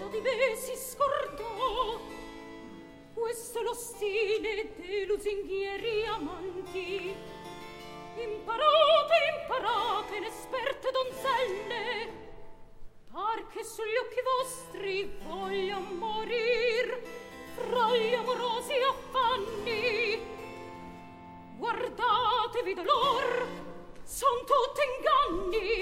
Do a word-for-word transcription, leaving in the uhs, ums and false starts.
di me si scordò. Questo è lo stile dei lusinghieri amanti. Imparate, imparate, inesperte donzelle, par che sugli occhi vostri voglia morir fra gli amorosi affanni. Guardatevi dolor, son tutti inganni.